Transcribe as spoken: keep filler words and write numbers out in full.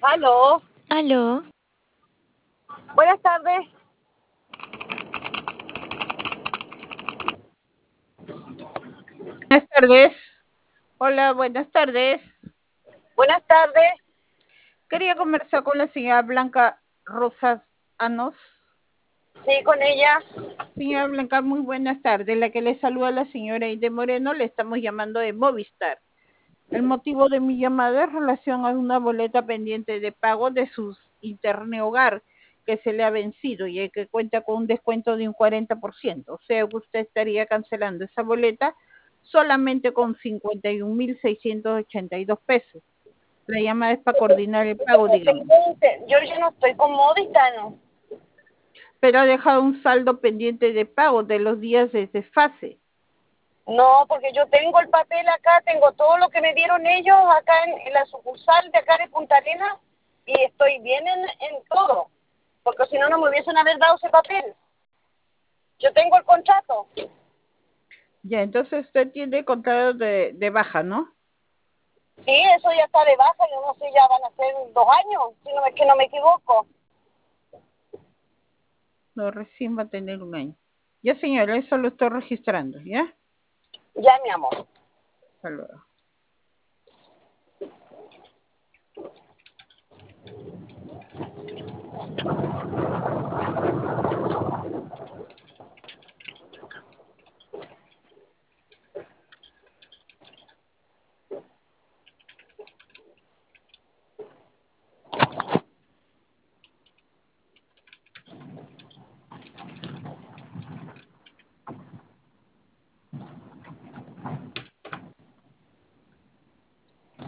Aló, Aló, buenas tardes. Buenas tardes. Hola, buenas tardes. Buenas tardes. Quería conversar con la señora Blanca Rosas Anos. Sí, con ella. Señora Blanca, muy buenas tardes. La que le saluda a la señora Ide Moreno, le estamos llamando de Movistar. El motivo de mi llamada es en relación a una boleta pendiente de pago de su internet hogar que se le ha vencido y que cuenta con un descuento de un cuarenta por ciento. O sea que usted estaría cancelando esa boleta solamente con cincuenta y un mil seiscientos ochenta y dos pesos. La llamada es para coordinar el pago, dígame. Yo ya no estoy con Movistar, ¿no? Pero ha dejado un saldo pendiente de pago de los días de desfase. No, porque yo tengo el papel acá, tengo todo lo que me dieron ellos acá en, en la sucursal de acá de Punta Arenas y estoy bien en, en todo, porque si no, no me hubiesen haber dado ese papel. Yo tengo el contrato. Ya, entonces usted tiene contrato de, de baja, ¿no? Sí, eso ya está de baja, yo no sé, ya van a ser dos años, si no es que no me equivoco. No, recién va a tener un año. Ya, señora, eso lo estoy registrando, ¿ya? Ya, mi amor. Hasta luego.